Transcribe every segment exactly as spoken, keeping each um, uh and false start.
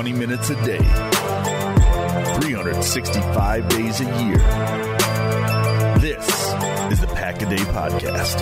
twenty minutes a day, three hundred sixty-five days a year. This is the Pack a Day Podcast.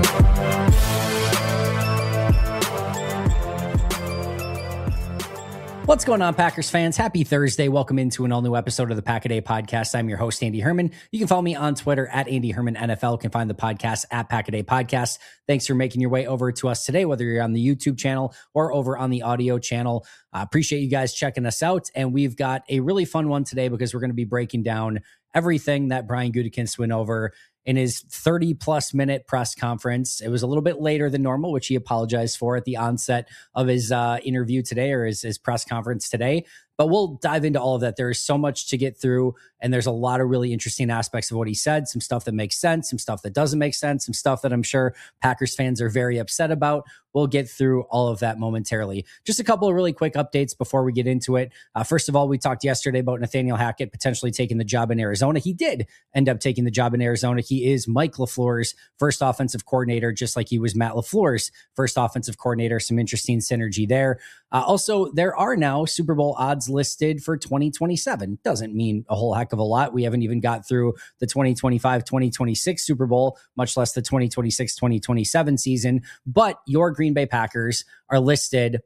What's going on, Packers fans? Happy Thursday. Welcome into an all-new episode of the Pack a Day Podcast. I'm your host, Andy Herman. You can follow me on Twitter at Andy Herman N F L. You can find the podcast at Pack a Day Podcast. Thanks for making your way over to us today, whether you're on the YouTube channel or over on the audio channel. I uh, appreciate you guys checking us out. And we've got a really fun one today because we're going to be breaking down everything that Brian Gutekunst went over in his thirty plus minute press conference. It was a little bit later than normal, which he apologized for at the onset of his uh, interview today, or his, his press conference today. But we'll dive into all of that. There is so much to get through, and there's a lot of really interesting aspects of what he said, some stuff that makes sense, some stuff that doesn't make sense, some stuff that I'm sure Packers fans are very upset about. We'll get through all of that momentarily. Just a couple of really quick updates before we get into it. Uh, first of all, we talked yesterday about Nathaniel Hackett potentially taking the job in Arizona. He did end up taking the job in Arizona. He is Mike LaFleur's first offensive coordinator, just like he was Matt LaFleur's first offensive coordinator. Some interesting synergy there. Uh, also, there are now Super Bowl odds listed for twenty twenty-seven. Doesn't mean a whole heck of a lot. We haven't even got through the twenty twenty-five twenty twenty-six Super Bowl, much less the twenty twenty-six twenty twenty-seven season. But your Green Bay Packers are listed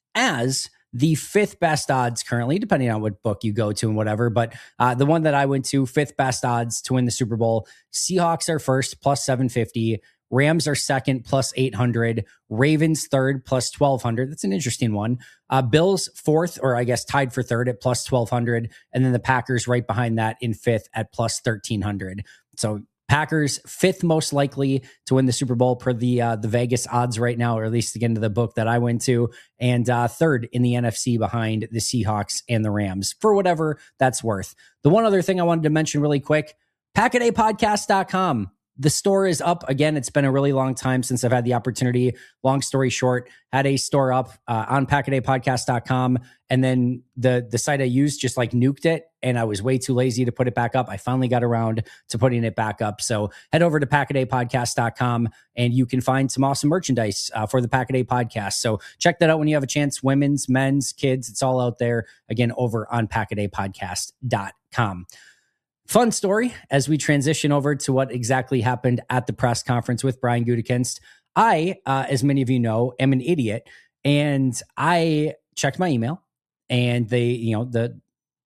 as the fifth best odds currently, depending on what book you go to and whatever. But uh, the one that I went to, fifth best odds to win the Super Bowl. Seahawks are first, plus seven fifty. Rams are second, plus eight hundred. Ravens third, plus twelve hundred. That's an interesting one. Uh, Bills fourth, or I guess tied for third at plus twelve hundred. And then the Packers right behind that in fifth at plus thirteen hundred. So Packers fifth most likely to win the Super Bowl per the uh, the Vegas odds right now, or at least again to the book that I went to, and uh, third in the N F C behind the Seahawks and the Rams, for whatever that's worth. The one other thing I wanted to mention really quick, pack a day podcast dot com. The store is up again. It's been a really long time since I've had the opportunity. Long story short, had a store up uh, on pack a day podcast dot com, and then the the site I used just like nuked it, and I was way too lazy to put it back up. I finally got around to putting it back up. So head over to pack a day podcast dot com, and you can find some awesome merchandise uh, for the Pack a Day Podcast. So check that out when you have a chance. Women's, men's, kids, it's all out there. Again, over on pack a day podcast dot com. Fun story as we transition over to what exactly happened at the press conference with Brian Gutekunst. I, uh, as many of you know, am an idiot, and I checked my email, and they, you know, the,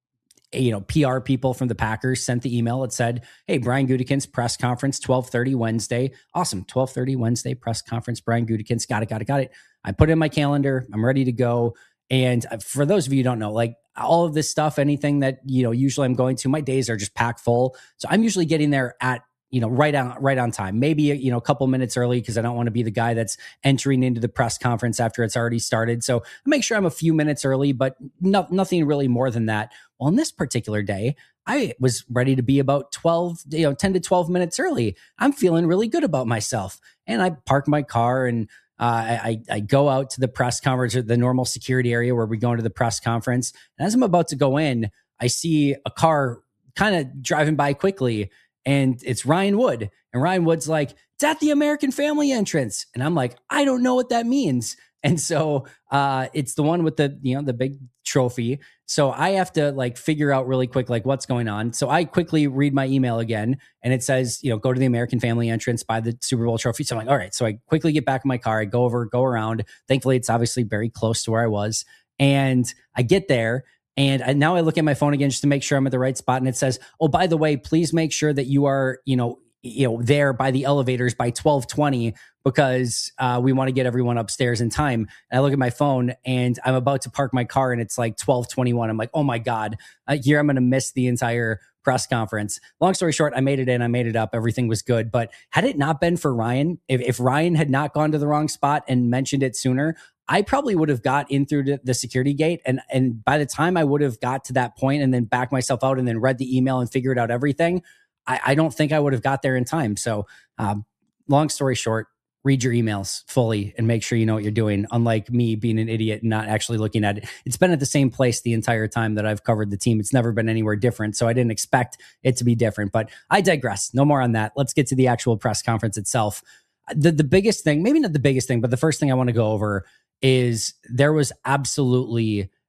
you know, P R people from the Packers sent the email. It said, "Hey, Brian Gutekunst press conference, twelve thirty Wednesday." Awesome. twelve thirty Wednesday press conference, Brian Gutekunst. Got it, got it, got it. I put it in my calendar. I'm ready to go. And for those of you who don't know, like all of this stuff, anything that, you know, usually I'm going to, my days are just packed full. So I'm usually getting there at, you know, right on, right on time, maybe, you know, a couple minutes early, because I don't want to be the guy that's entering into the press conference after it's already started. So I make sure I'm a few minutes early, but no, nothing really more than that. Well, on this particular day, I was ready to be about twelve, you know, ten to twelve minutes early. I'm feeling really good about myself. And I park my car, and Uh, I, I go out to the press conference, or the normal security area where we go into the press conference. And as I'm about to go in, I see a car kind of driving by quickly, and it's Ryan Wood. And Ryan Wood's like, "It's at the American Family entrance." And I'm like, I don't know what that means. And so uh, it's the one with the, you know, the big trophy. So I have to like figure out really quick, like what's going on. So I quickly read my email again, and it says, you know, go to the American Family entrance, buy the Super Bowl trophy. So I'm like, all right. So I quickly get back in my car. I go over, go around. Thankfully, it's obviously very close to where I was. And I get there, and I, now I look at my phone again just to make sure I'm at the right spot. And it says, "Oh, by the way, please make sure that you are, you know, you know, there by the elevators by twelve twenty, because uh, we want to get everyone upstairs in time." And I look at my phone, and I'm about to park my car, and it's like twelve twenty-one. I'm like, oh my God, uh, here I'm going to miss the entire press conference. Long story short, I made it in, I made it up. Everything was good. But had it not been for Ryan, if, if Ryan had not gone to the wrong spot and mentioned it sooner, I probably would have got in through the, the security gate. And, and by the time I would have got to that point and then backed myself out and then read the email and figured out everything, I, I don't think I would have got there in time. So um, long story short, read your emails fully and make sure you know what you're doing. Unlike me being an idiot and not actually looking at it. It's been at the same place the entire time that I've covered the team. It's never been anywhere different. So I didn't expect it to be different, but I digress. No more on that. Let's get to the actual press conference itself. The, the biggest thing, maybe not the biggest thing, but the first thing I want to go over is there was absolutely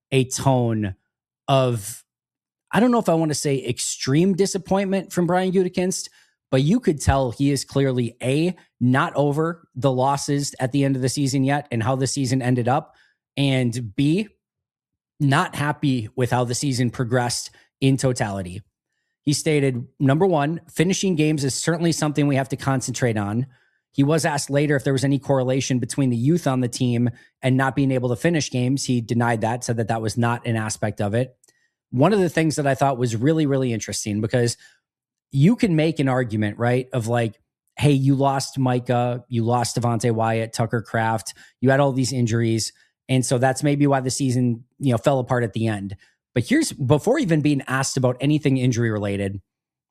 a tone of, I don't know if I want to say extreme disappointment from Brian Gutekunst, but you could tell he is clearly A, not over the losses at the end of the season yet and how the season ended up, and B, not happy with how the season progressed in totality. He stated, number one, finishing games is certainly something we have to concentrate on. He was asked later if there was any correlation between the youth on the team and not being able to finish games. He denied that, said that that was not an aspect of it. One of the things that I thought was really, really interesting, because you can make an argument, right, of like, hey, you lost Micah, you lost Devontae Wyatt, Tucker Kraft, you had all these injuries, and so that's maybe why the season, you know, fell apart at the end. But here's, before even being asked about anything injury related,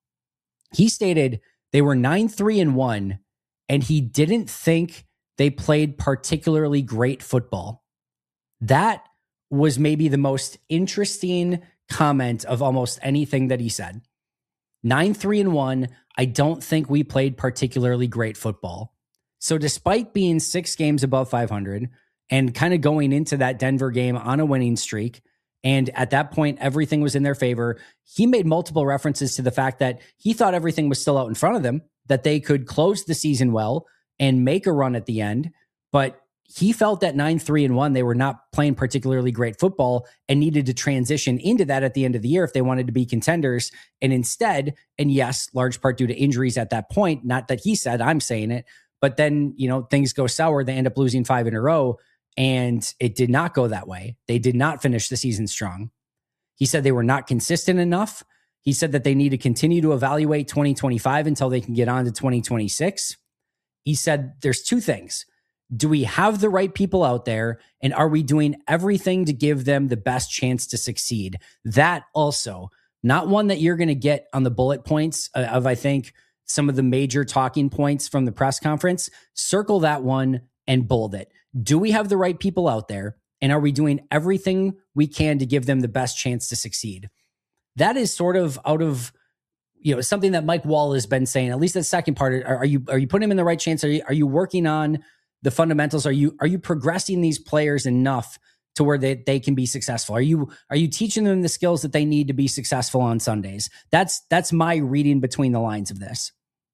he stated they were nine three and one, and he didn't think they played particularly great football. That was maybe the most interesting comment of almost anything that he said. nine three and one, I don't think we played particularly great football. So despite being six games above five hundred and kind of going into that Denver game on a winning streak, and at that point, everything was in their favor, he made multiple references to the fact that he thought everything was still out in front of them, that they could close the season well and make a run at the end. But he felt that nine three and one, they were not playing particularly great football and needed to transition into that at the end of the year if they wanted to be contenders. And instead, and yes, large part due to injuries at that point, not that he said, I'm saying it, but then, you know, things go sour. They end up losing five in a row, and it did not go that way. They did not finish the season strong. He said they were not consistent enough. He said that they need to continue to evaluate twenty twenty-five until they can get on to twenty twenty-six. He said there's two things. Do we have the right people out there? And are we doing everything to give them the best chance to succeed? That also, not one that you're going to get on the bullet points of, I think, some of the major talking points from the press conference. Circle that one and bold it. Do we have the right people out there? And are we doing everything we can to give them the best chance to succeed? That is sort of out of, you know, something that Mike Wall has been saying, at least the second part. Are, are you, are you putting him in the right chance? Are you, are you working on the fundamentals? Are you, are you progressing these players enough to where they, they can be successful? Are you, are you teaching them the skills that they need to be successful on Sundays? That's, that's my reading between the lines of this.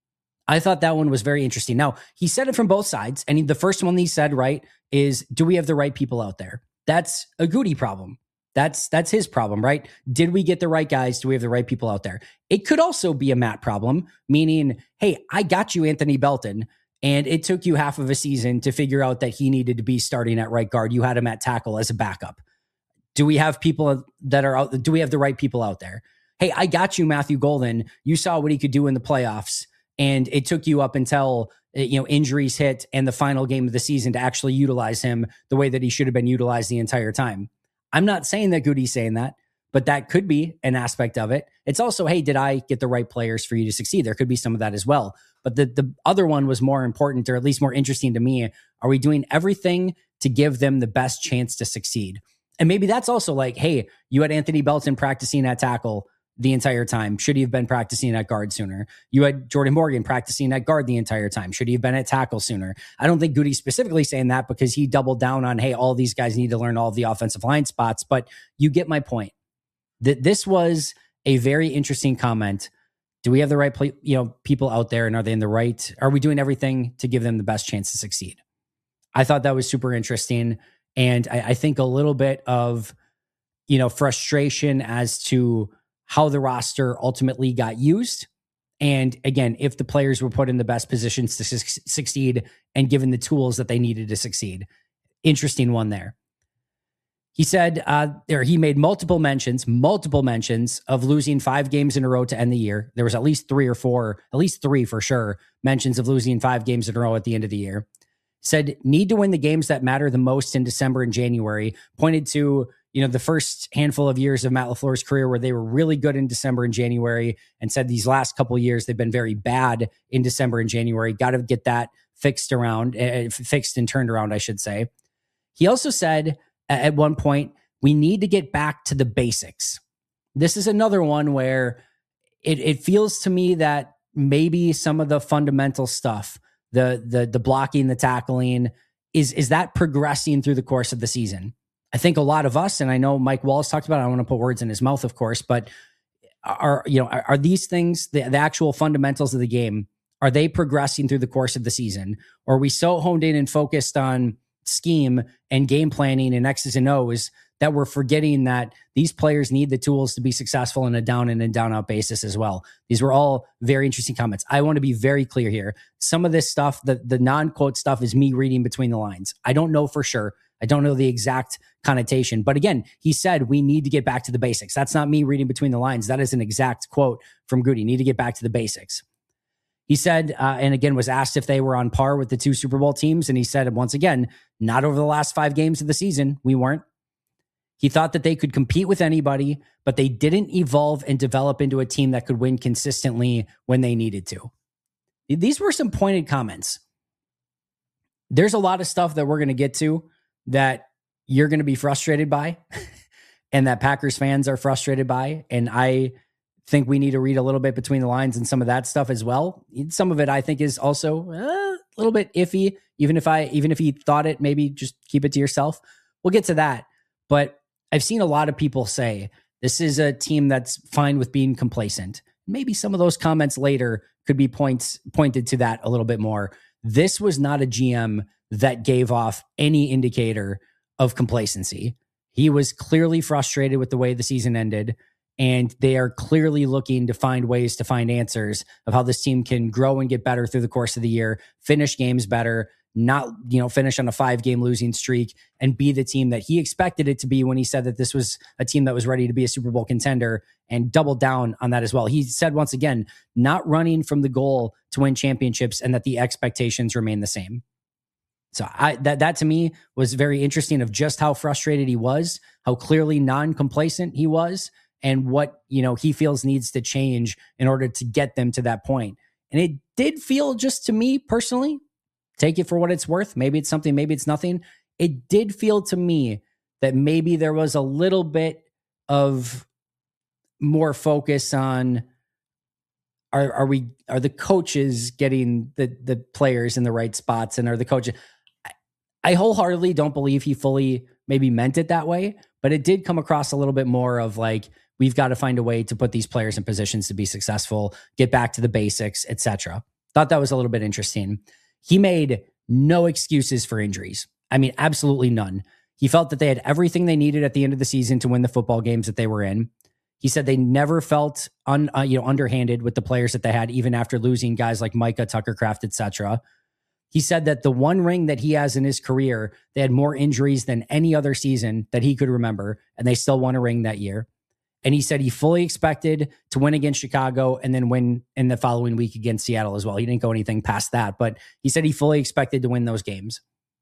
I thought that one was very interesting. Now, he said it from both sides. And he, the first one he said, right, is, do we have the right people out there? That's a Goody problem. That's, that's his problem, right? Did we get the right guys? Do we have the right people out there? It could also be a Matt problem, meaning, hey, I got you Anthony Belton, and it took you half of a season to figure out that he needed to be starting at right guard. You had him at tackle as a backup. Do we have people that are out? Do we have the right people out there? Hey, I got you Matthew Golden. You saw what he could do in the playoffs, and it took you up until, you know, injuries hit and the final game of the season to actually utilize him the way that he should have been utilized the entire time. I'm not saying that Goody's saying that, but that could be an aspect of it. It's also, hey, did I get the right players for you to succeed? There could be some of that as well. But the, the other one was more important, or at least more interesting to me. Are we doing everything to give them the best chance to succeed? And maybe that's also like, hey, you had Anthony Belton practicing at tackle the entire time. Should he have been practicing at guard sooner? You had Jordan Morgan practicing at guard the entire time. Should he have been at tackle sooner? I don't think Goody's specifically saying that, because he doubled down on, hey, all these guys need to learn all of the offensive line spots. But you get my point. That this was a very interesting comment. Do we have the right, you know, people out there, and are they in the right? Are we doing everything to give them the best chance to succeed? I thought that was super interesting, and I, I think a little bit of, you know, frustration as to how the roster ultimately got used. And again, if the players were put in the best positions to su- succeed and given the tools that they needed to succeed. Interesting one there. He said, uh, there, he made multiple mentions, multiple mentions of losing five games in a row to end the year. There was at least three or four, at least three for sure, mentions of losing five games in a row at the end of the year. Said, need to win the games that matter the most in December and January. Pointed to, you know, the first handful of years of Matt LaFleur's career where they were really good in December and January, and said these last couple of years they've been very bad in December and January. Got to get that fixed around, uh, fixed and turned around, I should say. He also said at one point, we need to get back to the basics. This is another one where it, it feels to me that maybe some of the fundamental stuff, the the the blocking, the tackling, is is that progressing through the course of the season? I think a lot of us, and I know Mike Wallace talked about it, I don't want to put words in his mouth, of course, but are, you know, are, are these things, the, the actual fundamentals of the game, are they progressing through the course of the season? Or are we so honed in and focused on scheme and game planning and X's and O's that we're forgetting that these players need the tools to be successful on a down in and down out basis as well? These were all very interesting comments. I want to be very clear here. Some of this stuff, the, the non-quote stuff, is me reading between the lines. I don't know for sure. I don't know the exact connotation. But again, he said we need to get back to the basics. That's not me reading between the lines. That is an exact quote from Goody. Need to get back to the basics. He said, uh, and again, was asked if they were on par with the two Super Bowl teams. And he said, once again, not over the last five games of the season. We weren't. He thought that they could compete with anybody, but they didn't evolve and develop into a team that could win consistently when they needed to. These were some pointed comments. There's a lot of stuff that we're going to get to that you're going to be frustrated by and that Packers fans are frustrated by. And I think we need to read a little bit between the lines and some of that stuff as well. Some of it I think is also uh, a little bit iffy. Even if I, even if you thought it, maybe just keep it to yourself. We'll get to that. But I've seen a lot of people say this is a team that's fine with being complacent. Maybe some of those comments later could be points pointed to that a little bit more. This was not a G M that gave off any indicator of complacency. He was clearly frustrated with the way the season ended, and they are clearly looking to find ways to find answers of how this team can grow and get better through the course of the year, finish games better, not, you know, finish on a five game losing streak, and be the team that he expected it to be when he said that this was a team that was ready to be a Super Bowl contender, and doubled down on that as well. He said, once again, not running from the goal to win championships and that the expectations remain the same. So I, that, that to me was very interesting of just how frustrated he was, how clearly non-complacent he was, and what, you know, he feels needs to change in order to get them to that point. And it did feel, just to me personally, take it for what it's worth. Maybe it's something, maybe it's nothing. It did feel to me that maybe there was a little bit of more focus on, are, are we, are the coaches getting the, the players in the right spots, and are the coaches, I, I wholeheartedly don't believe he fully maybe meant it that way, but it did come across a little bit more of like, we've got to find a way to put these players in positions to be successful, get back to the basics, et cetera. Thought that was a little bit interesting. He made no excuses for injuries. I mean, absolutely none. He felt that they had everything they needed at the end of the season to win the football games that they were in. He said they never felt un, uh, you know, underhanded with the players that they had, even after losing guys like Micah, Tucker Kraft, et cetera. He said that the one ring that he has in his career, they had more injuries than any other season that he could remember, and they still won a ring that year. And he said he fully expected to win against Chicago and then win in the following week against Seattle as well. He didn't go anything past that, but he said he fully expected to win those games.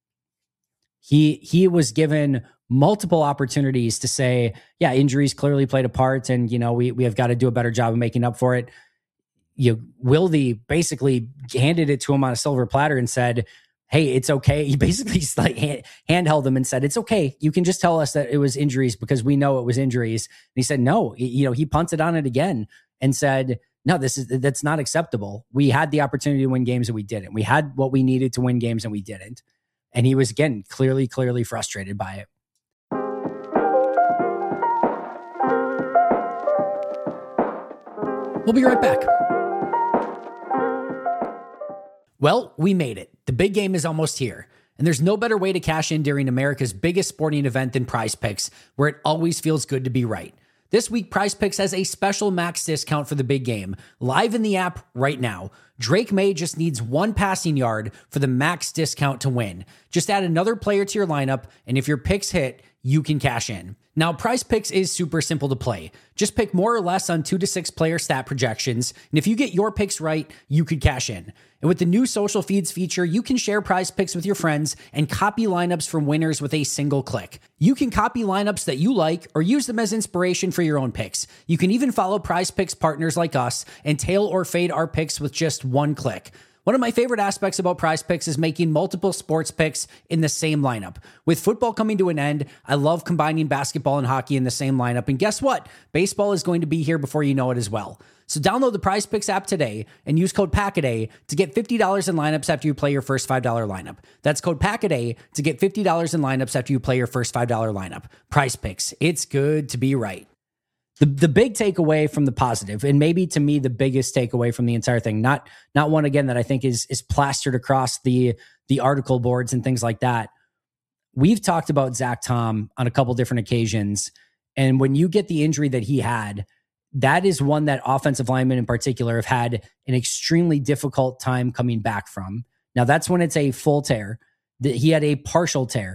He he was given multiple opportunities to say, yeah, injuries clearly played a part, and you know we we have got to do a better job of making up for it. You know, Wildy basically handed it to him on a silver platter and said, hey, it's okay. He basically like hand, handheld him and said, it's okay. You can just tell us that it was injuries because we know it was injuries. And he said, no, you know, he punted on it again and said, no, this is, that's not acceptable. We had the opportunity to win games and we didn't. We had what we needed to win games and we didn't. And he was, again, clearly, clearly frustrated by it. We'll be right back. Well, we made it. The big game is almost here, and there's no better way to cash in during America's biggest sporting event than Prize Picks, where it always feels good to be right. This week, Prize Picks has a special max discount for the big game, live in the app right now. Drake May just needs one passing yard for the max discount to win. Just add another player to your lineup, and if your picks hit, you can cash in. Now, Prize Picks is super simple to play. Just pick more or less on two to six player stat projections, and if you get your picks right, you could cash in. And with the new social feeds feature, you can share Prize Picks with your friends and copy lineups from winners with a single click. You can copy lineups that you like or use them as inspiration for your own picks. You can even follow Prize Picks partners like us and tail or fade our picks with just one click. One of my favorite aspects about Prize Picks is making multiple sports picks in the same lineup. With football coming to an end, I love combining basketball and hockey in the same lineup. And guess what? Baseball is going to be here before you know it as well. So download the Prize Picks app today and use code PACKADAY to get fifty dollars in lineups after you play your first five dollars lineup. That's code PACKADAY to get fifty dollars in lineups after you play your first five dollars lineup. Prize Picks. It's good to be right. The the big takeaway from the positive, and maybe to me the biggest takeaway from the entire thing, not not one again that I think is is plastered across the the article boards and things like that. We've talked about Zach Tom on a couple different occasions, and when you get the injury that he had, that is one that offensive linemen in particular have had an extremely difficult time coming back from. Now that's when it's a full tear. He had a partial tear,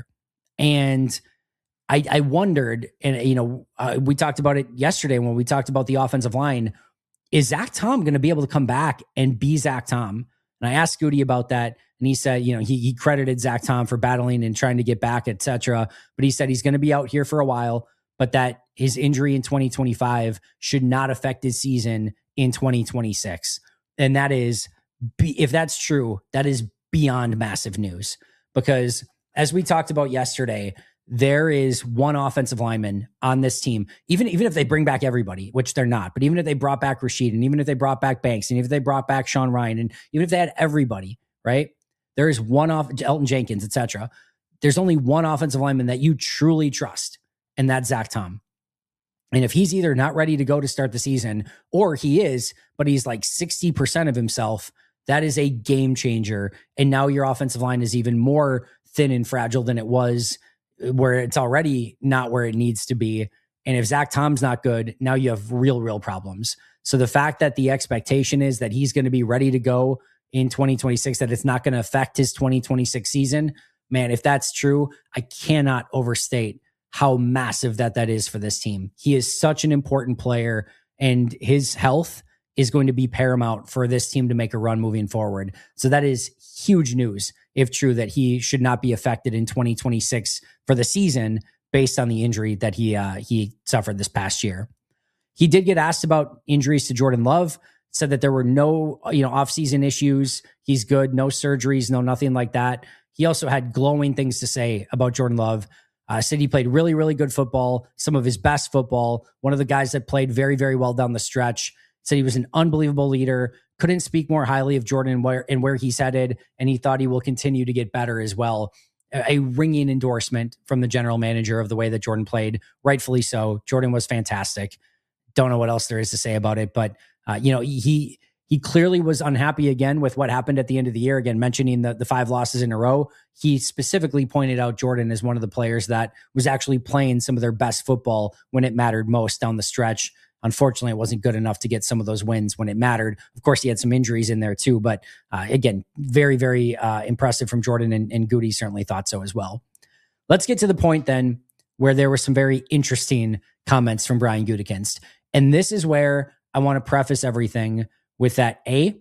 and I, I wondered, and you know, uh, we talked about it yesterday when we talked about the offensive line. Is Zach Tom going to be able to come back and be Zach Tom? And I asked Goody about that, and he said, you know, he, he credited Zach Tom for battling and trying to get back, et cetera. But he said he's going to be out here for a while, but that his injury in twenty twenty-five should not affect his season in twenty twenty-six. And that is, if that's true, that is beyond massive news, because as we talked about yesterday, there is one offensive lineman on this team, even, even if they bring back everybody, which they're not, but even if they brought back Rashid, and even if they brought back Banks, and even if they brought back Sean Ryan, and even if they had everybody, right? There is one off, Elton Jenkins, et cetera. There's only one offensive lineman that you truly trust, and that's Zach Tom. And if he's either not ready to go to start the season, or he is, but he's like sixty percent of himself, that is a game changer. And now your offensive line is even more thin and fragile than it was, where it's already not where it needs to be. And if Zach Tom's not good, now you have real, real problems. So the fact that the expectation is that he's going to be ready to go in twenty twenty-six, that it's not going to affect his twenty twenty-six season, man, if that's true, I cannot overstate how massive that that is for this team. He is such an important player, and his health is going to be paramount for this team to make a run moving forward. So that is huge news, if true, that he should not be affected in twenty twenty-six for the season based on the injury that he uh, he suffered this past year. He did get asked about injuries to Jordan Love, said that there were no, you know, off-season issues. He's good, no surgeries, no nothing like that. He also had glowing things to say about Jordan Love. Uh, said he played really, really good football, some of his best football. One of the guys that played very, very well down the stretch. Said he was an unbelievable leader. Couldn't speak more highly of Jordan and where, and where he's headed, and he thought he will continue to get better as well. A, a ringing endorsement from the general manager of the way that Jordan played, rightfully so. Jordan was fantastic. Don't know what else there is to say about it, but uh, you know, he he clearly was unhappy again with what happened at the end of the year. Again, mentioning the, the five losses in a row, he specifically pointed out Jordan as one of the players that was actually playing some of their best football when it mattered most down the stretch. Unfortunately, it wasn't good enough to get some of those wins when it mattered. Of course, he had some injuries in there too, but uh, again, very, very uh, impressive from Jordan, and, and Goody certainly thought so as well. Let's get to the point then where there were some very interesting comments from Brian Gutekunst. And this is where I want to preface everything with that. A,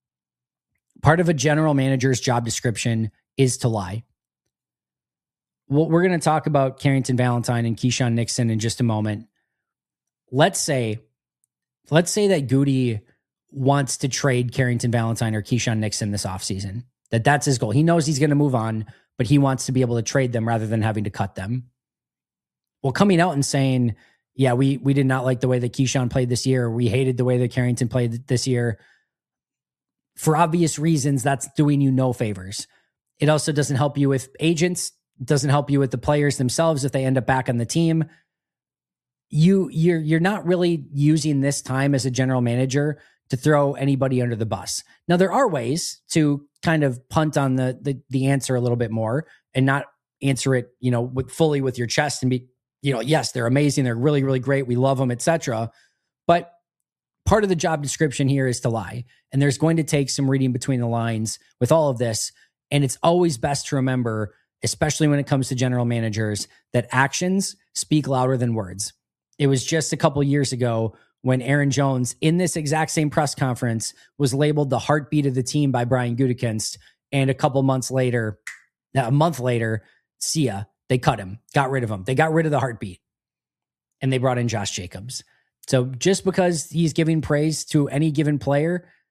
part of a general manager's job description is to lie. Well, we're going to talk about Carrington Valentine and Keyshawn Nixon in just a moment. Let's say, let's say that Goody wants to trade Carrington Valentine or Keyshawn Nixon this offseason. That that's his goal. He knows he's going to move on, but he wants to be able to trade them rather than having to cut them. Well, coming out and saying, yeah, we we did not like the way that Keyshawn played this year. We hated the way that Carrington played this year. For obvious reasons, that's doing you no favors. It also doesn't help you with agents. It doesn't help you with the players themselves if they end up back on the team. You, you're you're not really using this time as a general manager to throw anybody under the bus. Now, there are ways to kind of punt on the the, the answer a little bit more and not answer it, you know, with fully with your chest and be, you know, yes, they're amazing, they're really, really great, we love them, et cetera. But part of the job description here is to lie, and there's going to take some reading between the lines with all of this. And it's always best to remember, especially when it comes to general managers, that actions speak louder than words. It was just a couple years ago when Aaron Jones, in this exact same press conference, was labeled the heartbeat of the team by Brian Gutekunst. And a couple months later, a month later, see ya, they cut him, got rid of him. They got rid of the heartbeat, and they brought in Josh Jacobs. So just because he's giving praise to any given player,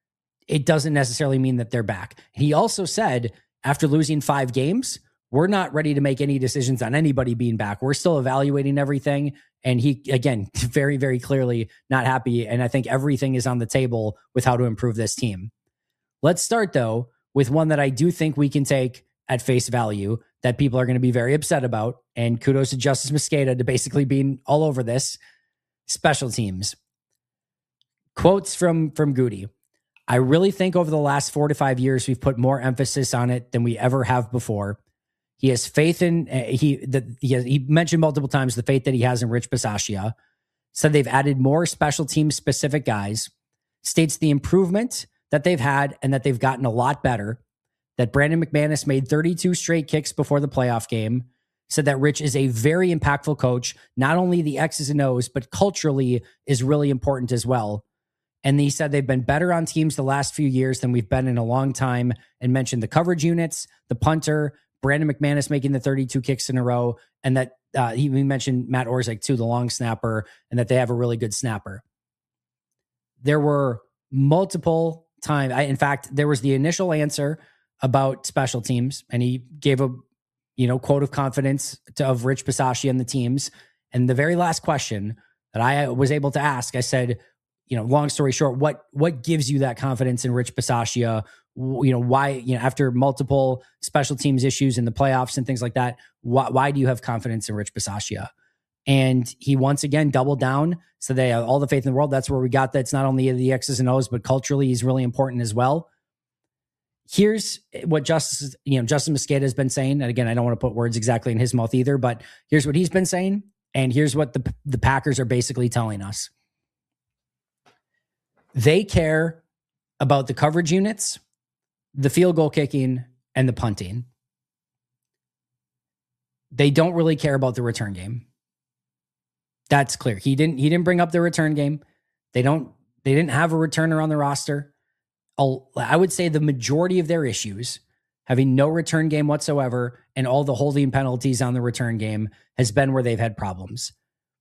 it doesn't necessarily mean that they're back. He also said after losing five games, we're not ready to make any decisions on anybody being back. We're still evaluating everything. And he, again, very, very clearly not happy. And I think everything is on the table with how to improve this team. Let's start, though, with one that I do think we can take at face value that people are going to be very upset about. And kudos to Justice Mosqueda to basically being all over this. Special teams. Quotes from, from Goody. I really think over the last four to five years, we've put more emphasis on it than we ever have before. He has faith in, uh, he that he, has, he mentioned multiple times the faith that he has in Rich Bisaccia. Said they've added more special team specific guys. States the improvement that they've had and that they've gotten a lot better. That Brandon McManus made thirty-two straight kicks before the playoff game. Said that Rich is a very impactful coach. Not only the X's and O's, but culturally is really important as well. And he said they've been better on teams the last few years than we've been in a long time, and mentioned the coverage units, the punter, Brandon McManus making the thirty-two kicks in a row, and that uh, he mentioned Matt Orzech too, the long snapper, and that they have a really good snapper. There were multiple times. I, in fact, there was the initial answer about special teams, and he gave a you know quote of confidence to, of Rich Bisaccia and the teams. And the very last question that I was able to ask, I said, you know, long story short, what what gives you that confidence in Rich Bisaccia? You know, why, you know, after multiple special teams issues in the playoffs and things like that, why, why do you have confidence in Rich Bisaccia? And he once again doubled down. So they have all the faith in the world. That's where we got that. It's not only the X's and O's, but culturally he's really important as well. Here's what Justice, you know, Justin Mosqueda has been saying. And again, I don't want to put words exactly in his mouth either, but here's what he's been saying. And here's what the, the Packers are basically telling us. They care about the coverage units, the field goal kicking, and the punting. They don't really care about the return game. That's clear. He didn't he didn't bring up the return game. They don't they didn't have a returner on the roster. I would say the majority of their issues, having no return game whatsoever and all the holding penalties on the return game, has been where they've had problems.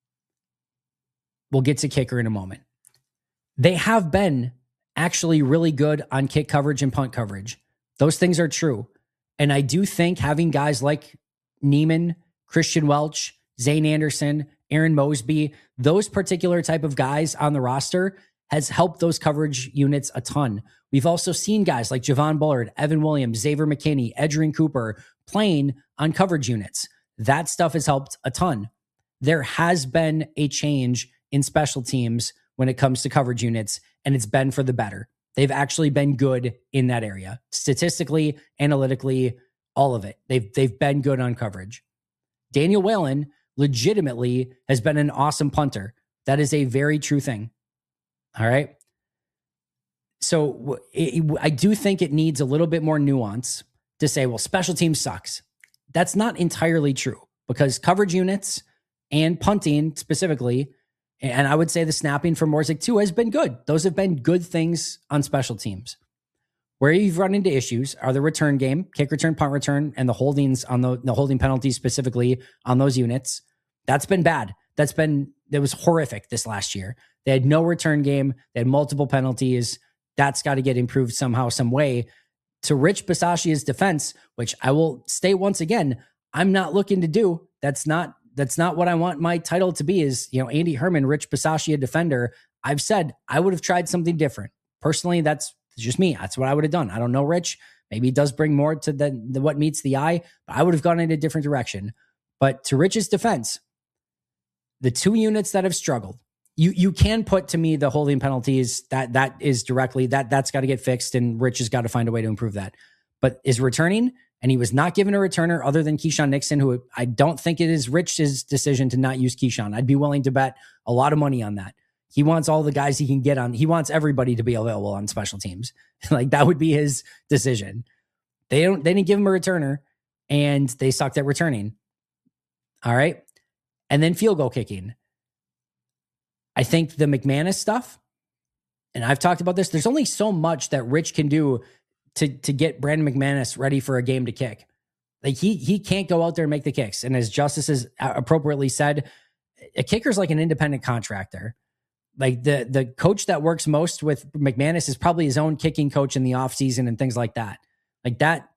We'll get to kicker in a moment. They have been actually really good on kick coverage and punt coverage. Those things are true. And I do think having guys like Neiman, Christian Welch, Zane Anderson, Aaron Mosby, those particular type of guys on the roster has helped those coverage units a ton. We've also seen guys like Javon Bullard, Evan Williams, Xavier McKinney, Edgerrin Cooper playing on coverage units. That stuff has helped a ton. There has been a change in special teams when it comes to coverage units, and it's been for the better. They've actually been good in that area. Statistically, analytically, all of it. They've, they've been good on coverage. Daniel Whalen legitimately has been an awesome punter. That is a very true thing. All right. So it, I do think it needs a little bit more nuance to say, well, special teams sucks. That's not entirely true, because coverage units and punting specifically, and I would say the snapping from Orzech too, has been good. Those have been good things on special teams. Where you've run into issues are the return game, kick return, punt return, and the holdings on the, the holding penalties specifically on those units. That's been bad. That's been, that was horrific this last year. They had no return game. They had multiple penalties. That's got to get improved somehow, some way. To Rich Bisaccia's defense, which I will state once again, I'm not looking to do. That's not, that's not what I want my title to be, is, you know, Andy Herman, Rich Bisaccia defender. I've said I would have tried something different. Personally, that's just me. That's what I would have done. I don't know Rich. Maybe he does bring more to the, the what meets the eye, but I would have gone in a different direction. But to Rich's defense, the two units that have struggled, you you can put to me the holding penalties. That that is directly, that that's got to get fixed, and Rich has got to find a way to improve that. But is returning, and he was not given a returner other than Keyshawn Nixon, who I don't think it is Rich's decision to not use Keyshawn. I'd be willing to bet a lot of money on that. He wants all the guys he can get on. He wants everybody to be available on special teams. Like, that would be his decision. They don't. They didn't give him a returner, and they sucked at returning. All right. And then field goal kicking. I think the McManus stuff, and I've talked about this, there's only so much that Rich can do to, to get Brandon McManus ready for a game to kick. Like, he he can't go out there and make the kicks. And as Justice has appropriately said, a kicker's like an independent contractor. Like the the coach that works most with McManus is probably his own kicking coach in the offseason and things like that. Like that,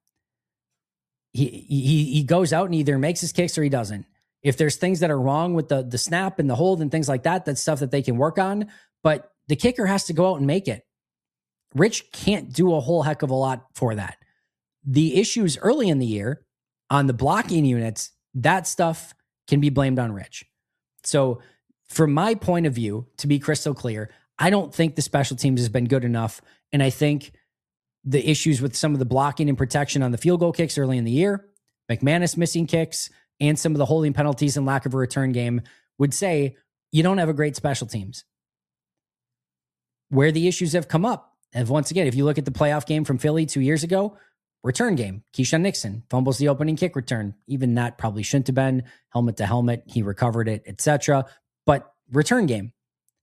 he he he goes out and either makes his kicks or he doesn't. If there's things that are wrong with the the snap and the hold and things like that, that's stuff that they can work on. But the kicker has to go out and make it. Rich can't do a whole heck of a lot for that. The issues early in the year on the blocking units, that stuff can be blamed on Rich. So from my point of view, to be crystal clear, I don't think the special teams has been good enough. And I think the issues with some of the blocking and protection on the field goal kicks early in the year, McManus missing kicks, and some of the holding penalties and lack of a return game would say you don't have a great special teams. Where the issues have come up, and once again, if you look at the playoff game from Philly two years ago, return game, Keyshawn Nixon fumbles the opening kick return. Even that probably shouldn't have been helmet to helmet. He recovered it, et cetera. But return game.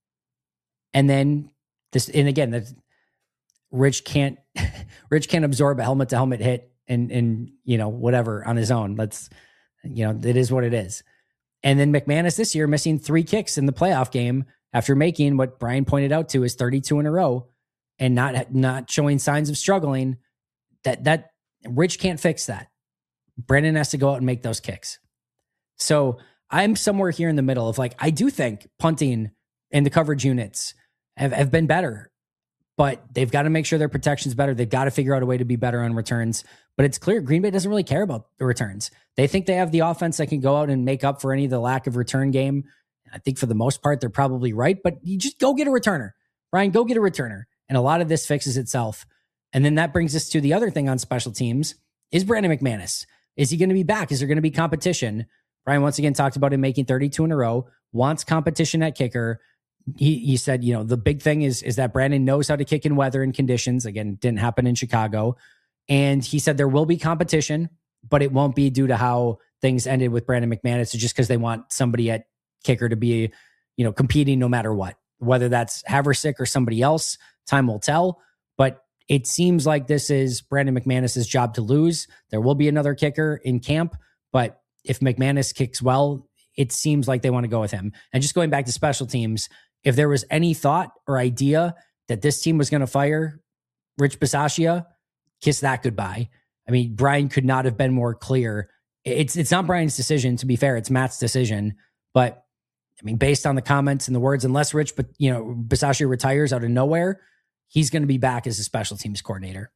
And then this, and again, the Rich can't, Rich can't absorb a helmet to helmet hit and, and, you know, whatever on his own. Let's, you know, it is what it is. And then McManus this year missing three kicks in the playoff game after making what Brian pointed out to is thirty-two in a row and not, not showing signs of struggling. That, that Rich can't fix that. Brandon has to go out and make those kicks. So I'm somewhere here in the middle of like, I do think punting and the coverage units have, have been better, but they've got to make sure their protection's better. They've got to figure out a way to be better on returns. But it's clear Green Bay doesn't really care about the returns. They think they have the offense that can go out and make up for any of the lack of return game. I think for the most part, they're probably right, but you just go get a returner. Brian, go get a returner. And a lot of this fixes itself. And then that brings us to the other thing on special teams is Brandon McManus. Is he going to be back? Is there going to be competition? Brian once again talked about him making thirty-two in a row, wants competition at kicker. He he said, you know, the big thing is, is that Brandon knows how to kick in weather and conditions. Again, didn't happen in Chicago. And he said there will be competition, but it won't be due to how things ended with Brandon McManus. It's just because they want somebody at kicker to be, you know, competing no matter what, whether that's Haversick or somebody else, time will tell. But it seems like this is Brandon McManus's job to lose. There will be another kicker in camp, but if McManus kicks well, it seems like they want to go with him. And just going back to special teams, if there was any thought or idea that this team was going to fire Rich Bisaccia, kiss that goodbye. I mean, Brian could not have been more clear. It's it's not Brian's decision, to be fair. It's Matt's decision. But, I mean, based on the comments and the words, unless Rich, but you know, Bisaccia retires out of nowhere, he's going to be back as a special teams coordinator.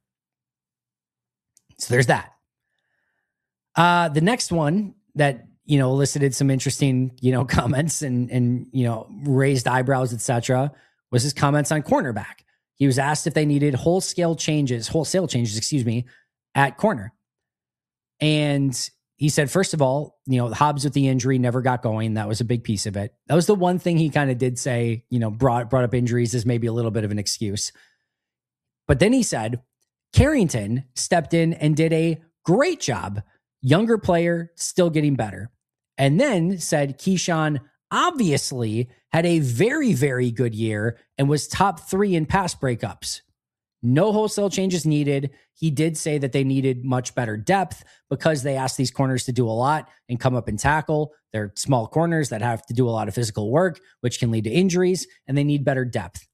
So there's that. Uh, the next one that, you know, elicited some interesting, you know, comments and, and, you know, raised eyebrows, et cetera, was his comments on cornerback. He was asked if they needed wholesale changes, wholesale changes, excuse me, at corner. And he said, first of all, you know, Hobbs with the injury never got going. That was a big piece of it. That was the one thing he kind of did say, you know, brought, brought up injuries as maybe a little bit of an excuse. But then he said, Carrington stepped in and did a great job. Younger player, still getting better. And then said Keyshawn obviously had a very, very good year and was top three in pass breakups. No wholesale changes needed. He did say that they needed much better depth because they asked these corners to do a lot and come up and tackle. They're small corners that have to do a lot of physical work, which can lead to injuries, and they need better depth.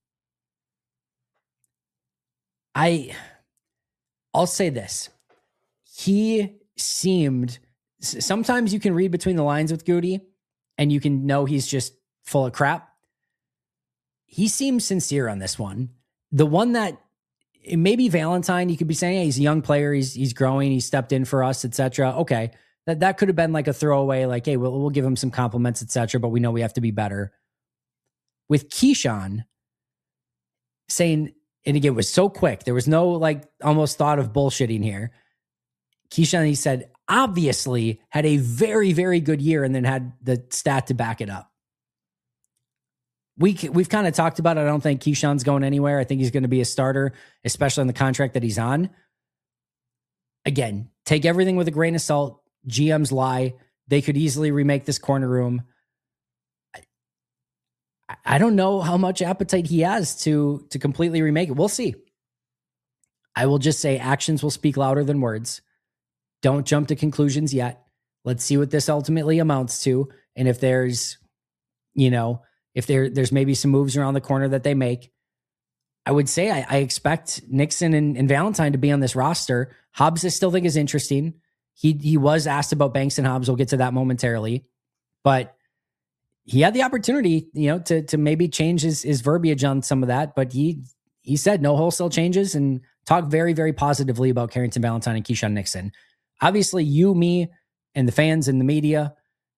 I, I'll say this. He seemed, sometimes you can read between the lines with Goody and you can know he's just full of crap. He seems sincere on this one. The one that maybe Valentine, you could be saying, hey, he's a young player. He's, he's growing. He stepped in for us, et cetera. Okay. That, that could have been like a throwaway, like, hey, we'll, we'll give him some compliments, et cetera, but we know we have to be better. With Keyshawn saying, and again, it was so quick. There was no like almost thought of bullshitting here. Keyshawn, he said, obviously had a very, very good year and then had the stat to back it up. We, we've kind of talked about it. I don't think Keyshawn's going anywhere. I think he's going to be a starter, especially on the contract that he's on. Again, take everything with a grain of salt. G Ms lie. They could easily remake this corner room. I, I don't know how much appetite he has to, to completely remake it. We'll see. I will just say actions will speak louder than words. Don't jump to conclusions yet. Let's see what this ultimately amounts to. And if there's, you know, if there there's maybe some moves around the corner that they make. I would say I, I expect Nixon and, and Valentine to be on this roster. Hobbs I still think is interesting. He he was asked about Banks and Hobbs. We'll get to that momentarily. But he had the opportunity, you know, to to maybe change his, his verbiage on some of that. But he he said no wholesale changes and talked very, very positively about Carrington Valentine and Keyshawn Nixon. Obviously, you, me, and the fans and the media,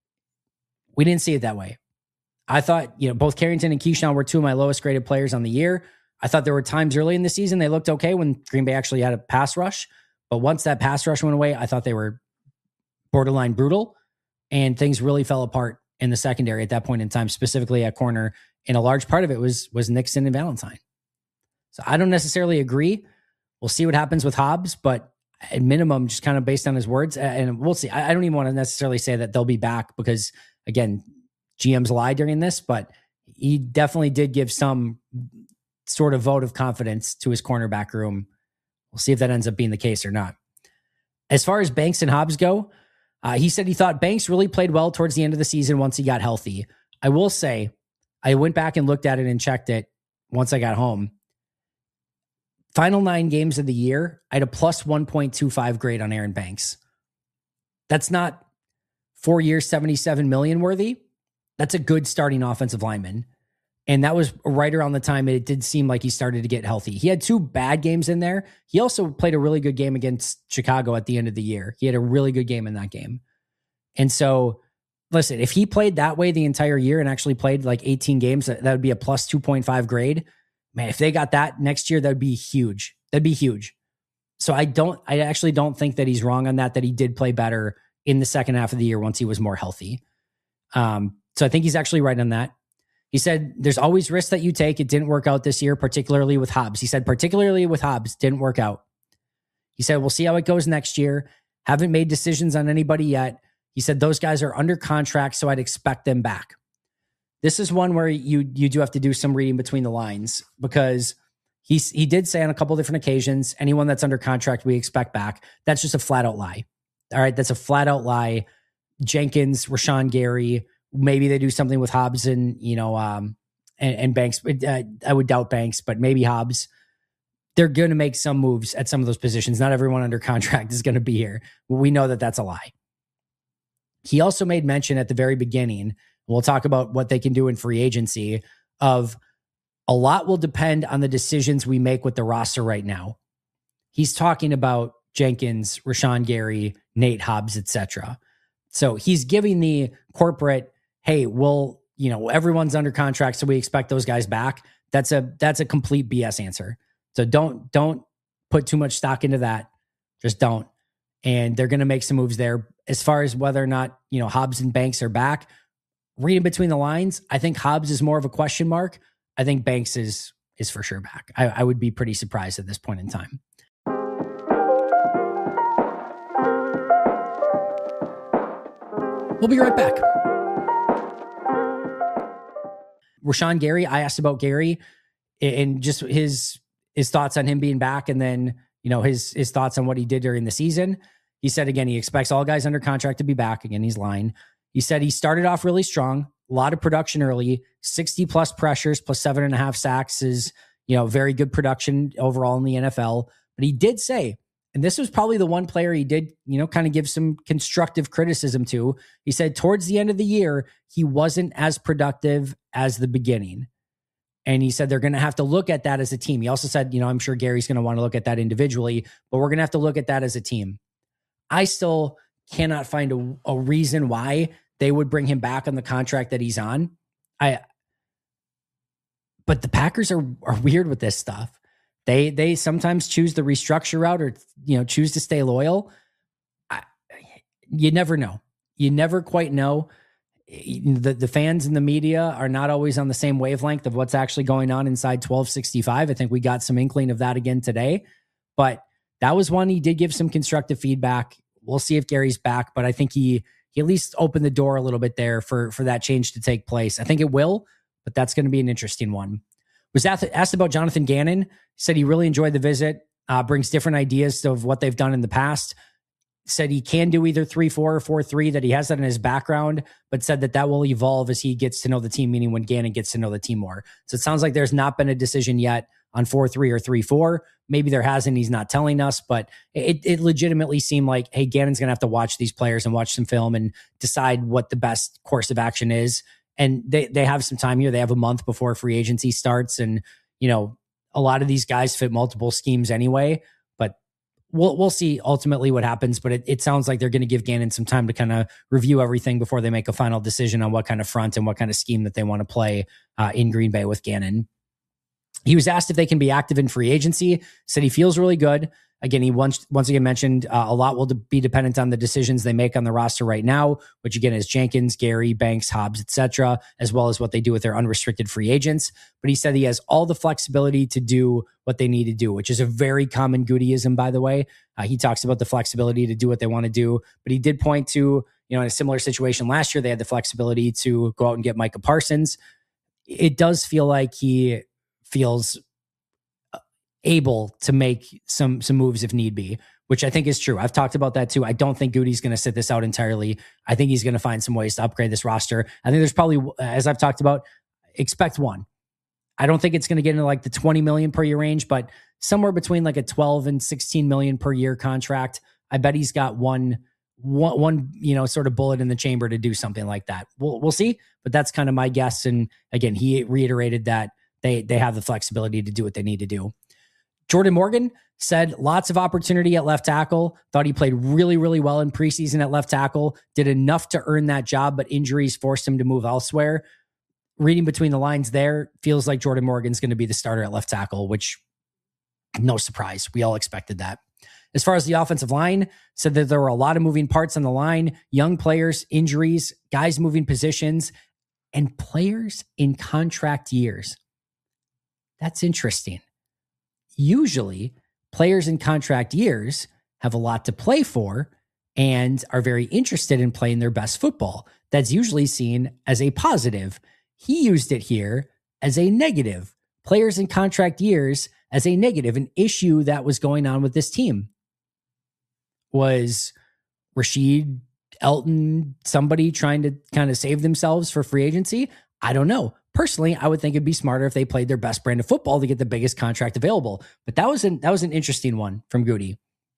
we didn't see it that way. I thought, you know, both Carrington and Keyshawn were two of my lowest graded players on the year. I thought there were times early in the season they looked okay when Green Bay actually had a pass rush. But once that pass rush went away, I thought they were borderline brutal, and things really fell apart in the secondary at that point in time, specifically at corner. And a large part of it was, was Nixon and Valentine. So I don't necessarily agree. We'll see what happens with Hobbs, but at minimum, just kind of based on his words, and we'll see. I don't even want to necessarily say that they'll be back because, again, G Ms lie during this, but he definitely did give some sort of vote of confidence to his cornerback room. We'll see if that ends up being the case or not. As far as Banks and Hobbs go, uh, he said he thought Banks really played well towards the end of the season once he got healthy. I will say, I went back and looked at it and checked it once I got home. Final nine games of the year, I had a plus one point two five grade on Aaron Banks. That's not four years, seventy-seven million worthy. That's a good starting offensive lineman. And that was right around the time it did seem like he started to get healthy. He had two bad games in there. He also played a really good game against Chicago at the end of the year. He had a really good game in that game. And so, listen, if he played that way the entire year and actually played like eighteen games, that would be a plus two point five grade. Man, if they got that next year, that'd be huge. That'd be huge. So I don't, I actually don't think that he's wrong on that, that he did play better in the second half of the year once he was more healthy. Um, so I think he's actually right on that. He said, there's always risks that you take. It didn't work out this year, particularly with Hobbs. He said, particularly with Hobbs, didn't work out. He said, we'll see how it goes next year. Haven't made decisions on anybody yet. He said, those guys are under contract, so I'd expect them back. This is one where you you do have to do some reading between the lines, because he's, he did say on a couple different occasions, anyone that's under contract, we expect back. That's just a flat out lie. All right, that's a flat out lie. Jenkins, Rashawn Gary, maybe they do something with Hobbs and, you know, um, and, and Banks. Uh, I would doubt Banks, but maybe Hobbs. They're going to make some moves at some of those positions. Not everyone under contract is going to be here. We know that that's a lie. He also made mention at the very beginning, we'll talk about what they can do in free agency, of a lot will depend on the decisions we make with the roster right now. He's talking about Jenkins, Rashawn Gary, Nate Hobbs, et cetera. So he's giving the corporate, hey, well, you know, everyone's under contract, so we expect those guys back. That's a that's a complete B S answer. So don't don't put too much stock into that. Just don't. And they're going to make some moves there. As far as whether or not, you know, Hobbs and Banks are back, reading between the lines, I think Hobbs is more of a question mark. I think Banks is is for sure back. I, I would be pretty surprised at this point in time. We'll be right back. Rashawn Gary, I asked about Gary and just his his thoughts on him being back, and then, you know, his his thoughts on what he did during the season. He said, again, he expects all guys under contract to be back. Again, he's lying. He said he started off really strong, a lot of production early, sixty plus pressures, plus seven and a half sacks is, you know, very good production overall in the N F L. But he did say, and this was probably the one player he did, you know, kind of give some constructive criticism to. He said towards the end of the year, he wasn't as productive as the beginning. And he said they're going to have to look at that as a team. He also said, you know, I'm sure Gary's going to want to look at that individually, but we're going to have to look at that as a team. I still cannot find a, a reason why they would bring him back on the contract that he's on. I, but the Packers are are weird with this stuff. They they sometimes choose the restructure route, or, you know, choose to stay loyal. I, you never know. You never quite know. The, the fans and the media are not always on the same wavelength of what's actually going on inside twelve sixty-five. I think we got some inkling of that again today. But that was one he did give some constructive feedback. We'll see if Gary's back, but I think he he at least opened the door a little bit there for, for that change to take place. I think it will, but that's going to be an interesting one. Was asked about Jonathan Gannon. He said he really enjoyed the visit, uh, brings different ideas of what they've done in the past. said he can do either three four or four three, that he has that in his background, but said that that will evolve as he gets to know the team, meaning when Gannon gets to know the team more. So it sounds like there's not been a decision yet on four three or three four. Maybe there hasn't, he's not telling us, but it, it legitimately seemed like, hey, Gannon's going to have to watch these players and watch some film and decide what the best course of action is. And they, they have some time here. They have a month before free agency starts. And, you know, a lot of these guys fit multiple schemes anyway, but we'll, we'll see ultimately what happens. But it, it sounds like they're going to give Gannon some time to kind of review everything before they make a final decision on what kind of front and what kind of scheme that they want to play uh, in Green Bay with Gannon. He was asked if they can be active in free agency, said he feels really good. Again, he once once again mentioned uh, a lot will de- be dependent on the decisions they make on the roster right now, which again is Jenkins, Gary, Banks, Hobbs, et cetera, as well as what they do with their unrestricted free agents. But he said he has all the flexibility to do what they need to do, which is a very common Goodyism, by the way. Uh, he talks about the flexibility to do what they want to do, but he did point to, you know, in a similar situation last year, they had the flexibility to go out and get Micah Parsons. It does feel like he feels able to make some some moves if need be, which I think is true. I've talked about that too. I don't think Goody's going to sit this out entirely. I think he's going to find some ways to upgrade this roster. I think there's probably, as I've talked about, expect one. I don't think it's going to get into like the twenty million per year range, but somewhere between like a twelve and sixteen million per year contract. I bet he's got one, one, one, you know, sort of bullet in the chamber to do something like that. We'll, we'll see, but that's kind of my guess. And again, he reiterated that they, they have the flexibility to do what they need to do. Jordan Morgan said lots of opportunity at left tackle, thought he played really, really well in preseason at left tackle, did enough to earn that job, but injuries forced him to move elsewhere. Reading between the lines there, feels like Jordan Morgan's going to be the starter at left tackle, which no surprise. We all expected that. As far as the offensive line, said that there were a lot of moving parts on the line, young players, injuries, guys moving positions, and players in contract years. That's interesting. Usually, players in contract years have a lot to play for and are very interested in playing their best football. That's usually seen as a positive. He used it here as a negative. Players in contract years as a negative. An issue that was going on with this team was Rashid, Elton, somebody trying to kind of save themselves for free agency. I don't know. Personally, I would think it'd be smarter if they played their best brand of football to get the biggest contract available. But that was an, that was an interesting one from Goody.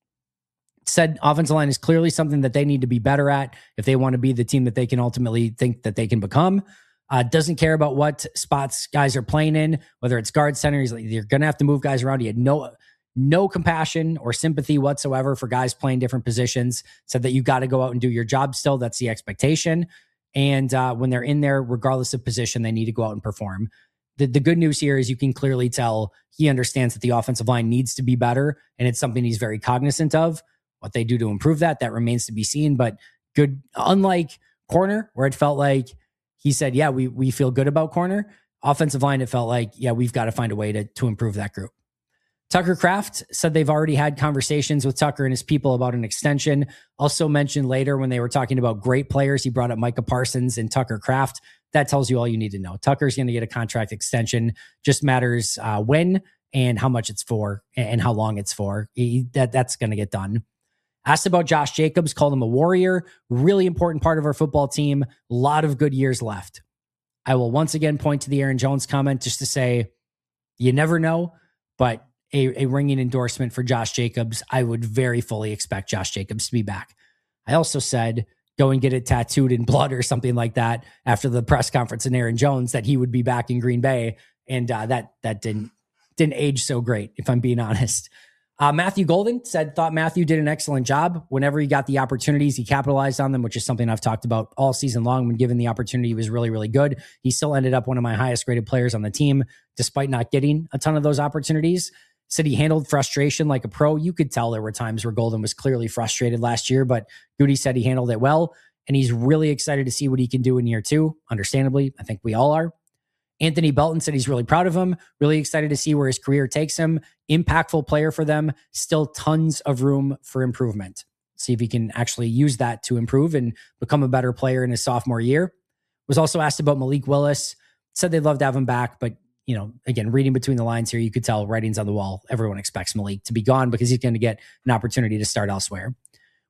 Said offensive line is clearly something that they need to be better at if they want to be the team that they can ultimately think that they can become. Uh, doesn't care about what spots guys are playing in, whether it's guard, center. He's like, you're going to have to move guys around. He had no, no compassion or sympathy whatsoever for guys playing different positions. Said that you got to go out and do your job still. That's the expectation. And uh, when they're in there, regardless of position, they need to go out and perform. The, the good news here is you can clearly tell he understands that the offensive line needs to be better, and it's something he's very cognizant of. What they do to improve that, that remains to be seen. But good, unlike corner, where it felt like he said, yeah, we we feel good about corner. Offensive line, it felt like, yeah, we've got to find a way to, to improve that group. Tucker Kraft said they've already had conversations with Tucker and his people about an extension. Also mentioned later when they were talking about great players, he brought up Micah Parsons and Tucker Kraft. That tells you all you need to know. Tucker's going to get a contract extension. Just matters uh, when and how much it's for and how long it's for. He, that That's going to get done. Asked about Josh Jacobs, called him a warrior. Really important part of our football team. A lot of good years left. I will once again point to the Aaron Jones comment just to say, you never know, but A, a ringing endorsement for Josh Jacobs. I would very fully expect Josh Jacobs to be back. I also said, go and get it tattooed in blood or something like that after the press conference in Aaron Jones that he would be back in Green Bay. And uh, that that didn't didn't age so great, if I'm being honest. Uh, Matthew Golden said, thought Matthew did an excellent job. Whenever he got the opportunities, he capitalized on them, which is something I've talked about all season long. When given the opportunity, he was really, really good. He still ended up one of my highest graded players on the team, despite not getting a ton of those opportunities. Said he handled frustration like a pro. You could tell there were times where Golden was clearly frustrated last year, but Goody said he handled it well, and he's really excited to see what he can do in year two. Understandably, I think we all are. Anthony Belton said he's really proud of him, really excited to see where his career takes him. Impactful player for them, still tons of room for improvement. See if he can actually use that to improve and become a better player in his sophomore year. Was also asked about Malik Willis, said they'd love to have him back, but you know, again, reading between the lines here, you could tell writings on the wall. Everyone expects Malik to be gone because he's going to get an opportunity to start elsewhere.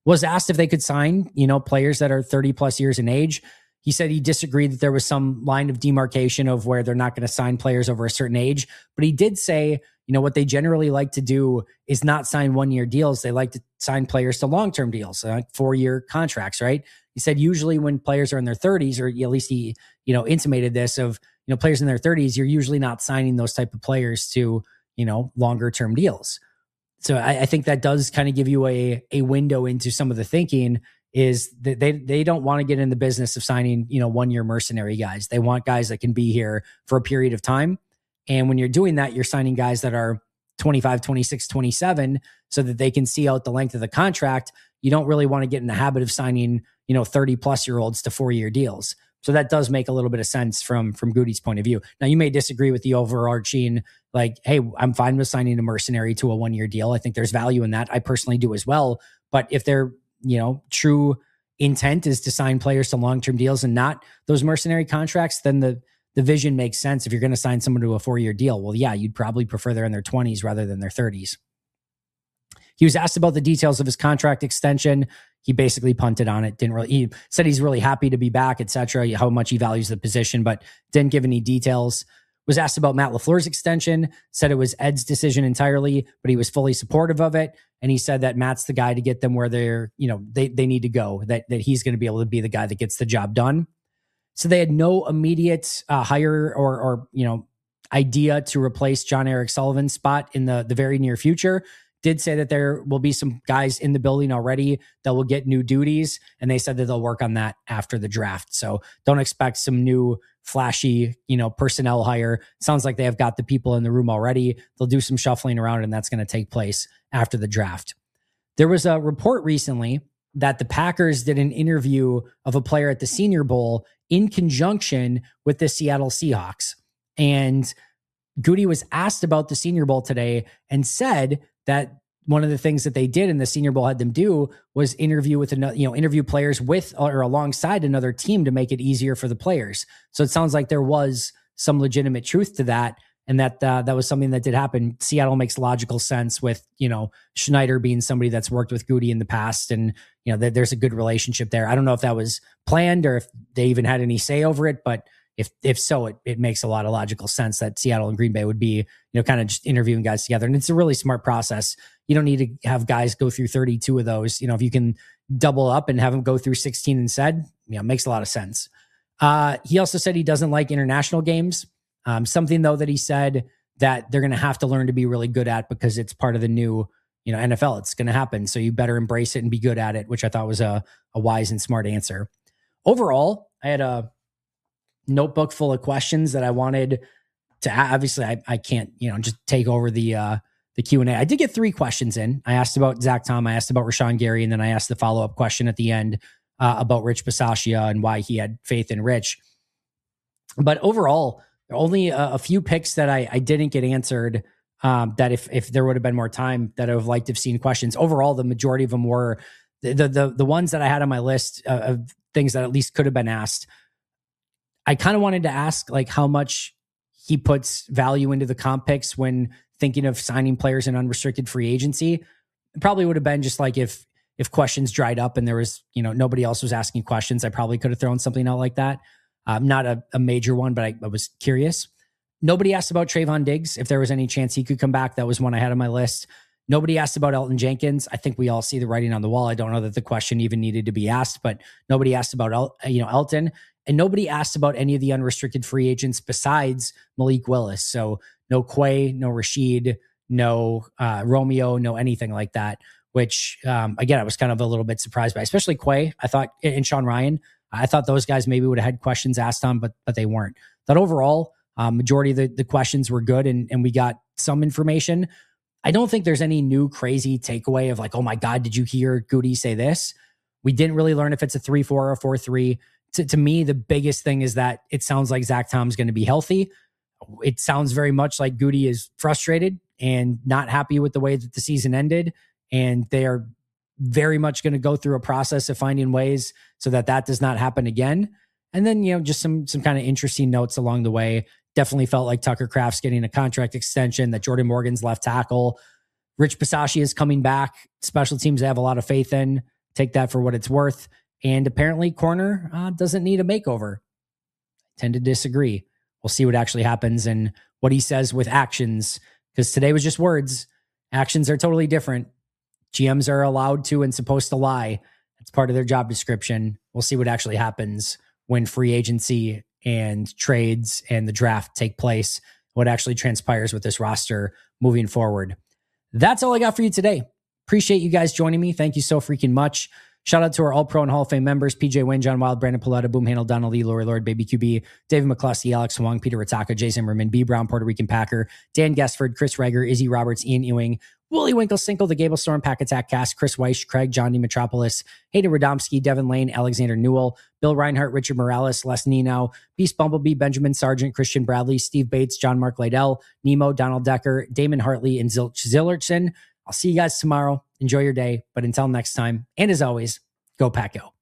was asked if they could sign, you know, players that are thirty plus years in age. He said he disagreed that there was some line of demarcation of where they're not going to sign players over a certain age. But he did say, you know, what they generally like to do is not sign one-year deals. They like to sign players to long-term deals, like four-year contracts, right? He said usually when players are in their thirties, or at least he, you know, intimated this of, you know, players in their thirties, you're usually not signing those type of players to, you know, longer-term deals. So I, I think that does kind of give you a a window into some of the thinking, is that they they don't want to get in the business of signing, you know, one-year mercenary guys. They want guys that can be here for a period of time. And when you're doing that, you're signing guys that are twenty-five, twenty-six, twenty-seven so that they can see out the length of the contract. You don't really want to get in the habit of signing, you know, thirty plus year olds to four-year deals. So that does make a little bit of sense from, from Goody's point of view. Now, you may disagree with the overarching, like, hey, I'm fine with signing a mercenary to a one-year deal. I think there's value in that. I personally do as well. But if their, you know, true intent is to sign players to long-term deals and not those mercenary contracts, then the, the vision makes sense. If you're going to sign someone to a four-year deal, well, yeah, you'd probably prefer they're in their twenties rather than their thirties. He was asked about the details of his contract extension. He basically punted on it. Didn't really, he said he's really happy to be back, et cetera, how much he values the position, but didn't give any details. Was asked about Matt LaFleur's extension, said it was Ed's decision entirely, but he was fully supportive of it. And he said that Matt's the guy to get them where they're, you know, they, they need to go, that, that he's going to be able to be the guy that gets the job done. So they had no immediate uh, hire or, or, you know, idea to replace John Eric Sullivan's spot in the, the very near future. Did say that there will be some guys in the building already that will get new duties, and they said that they'll work on that after the draft. So don't expect some new flashy, you know, personnel hire. Sounds like they have got the people in the room already. They'll do some shuffling around, and that's going to take place after the draft. There was a report recently that the Packers did an interview of a player at the Senior Bowl in conjunction with the Seattle Seahawks. And Goody was asked about the Senior Bowl today and said that one of the things that they did in the Senior Bowl had them do was interview with another, you know, interview players with or alongside another team to make it easier for the players. So it sounds like there was some legitimate truth to that, and that uh, that was something that did happen. Seattle makes logical sense with, you know, Schneider being somebody that's worked with Goody in the past, and you know, th- there's a good relationship there. I don't know if that was planned or if they even had any say over it, but If if so, it, it makes a lot of logical sense that Seattle and Green Bay would be, you know, kind of just interviewing guys together. And it's a really smart process. You don't need to have guys go through thirty-two of those. You know, if you can double up and have them go through sixteen instead, you know, it makes a lot of sense. Uh, he also said he doesn't like international games. Um, something, though, that he said that they're going to have to learn to be really good at because it's part of the new, you know, N F L. It's going to happen. So you better embrace it and be good at it, which I thought was a, a wise and smart answer. Overall, I had a notebook full of questions that I wanted to, obviously I, I can't, you know, just take over the, uh, the Q and A. I did get three questions in. I asked about Zach Tom. I asked about Rashawn Gary. And then I asked the follow-up question at the end uh, about Rich Bisaccia and why he had faith in Rich. But overall, only a, a few picks that I, I didn't get answered um, that if, if there would have been more time that I would have liked to have seen questions. Overall, the majority of them were the, the, the, the ones that I had on my list uh, of things that at least could have been asked. I kind of wanted to ask like how much he puts value into the comp picks when thinking of signing players in unrestricted free agency. It probably would have been just like if if questions dried up and there was, you know, nobody else was asking questions, I probably could have thrown something out like that. Um, not a, a major one, but I, I was curious. Nobody asked about Trayvon Diggs, if there was any chance he could come back. That was one I had on my list. Nobody asked about Elton Jenkins. I think we all see the writing on the wall. I don't know that the question even needed to be asked, but nobody asked about El, you know Elton. And nobody asked about any of the unrestricted free agents besides Malik Willis. So no Quay, no Rashid, no uh, Romeo, no anything like that, which, um, again, I was kind of a little bit surprised by, especially Quay. I thought, and Sean Ryan, I thought those guys maybe would have had questions asked on, but but they weren't. That overall, um, majority of the, the questions were good, and, and we got some information. I don't think there's any new crazy takeaway of like, oh my God, did you hear Goody say this? We didn't really learn if it's a three four or a four three. To, to me, the biggest thing is that it sounds like Zach Tom's going to be healthy. It sounds very much like Goody is frustrated and not happy with the way that the season ended. And they are very much going to go through a process of finding ways so that that does not happen again. And then, you know, just some some kind of interesting notes along the way. Definitely felt like Tucker Kraft's getting a contract extension, that Jordan Morgan's left tackle. Rich Bisaccia is coming back. Special teams I have a lot of faith in. Take that for what it's worth. And apparently corner uh, doesn't need a makeover. I tend to disagree. We'll see what actually happens and what he says with actions, because today was just words. Actions are totally different. G Ms are allowed to and supposed to lie. It's part of their job description. We'll see what actually happens when free agency and trades and the draft take place, what actually transpires with this roster moving forward. That's all I got for you today. Appreciate you guys joining me. Thank you so freaking much. Shout out to our All-Pro and Hall of Fame members, P J Wynn, John Wild, Brandon Paletta, Boom Handle, Donald Lee, Lori Lord, Baby Q B, David McCluskey, Alex Wong, Peter Ritaka, Jason Zimmerman, B. Brown, Puerto Rican Packer, Dan Guestford, Chris Rager, Izzy Roberts, Ian Ewing, Wooly Winkle Sinkle, The Gable Storm, Pack Attack Cast, Chris Weiss, Craig, John D. Metropolis, Hayden Radomski, Devin Lane, Alexander Newell, Bill Reinhart, Richard Morales, Les Nino, Beast Bumblebee, Benjamin Sargent, Christian Bradley, Steve Bates, John Mark Lydell, Nemo, Donald Decker, Damon Hartley, and Zilch Zillertson. I'll see you guys tomorrow. Enjoy your day. But until next time, and as always, go Pack Go.